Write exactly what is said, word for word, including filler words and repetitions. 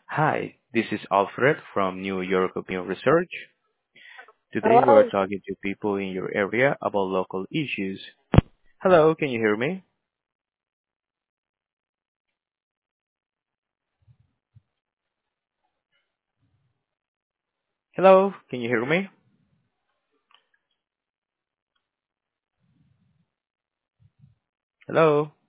Hi, this is Alfred from New York Open Research. Today we're Hello. talking to people in your area about local issues. Hello, can you hear me? Hello, can you hear me? Hello?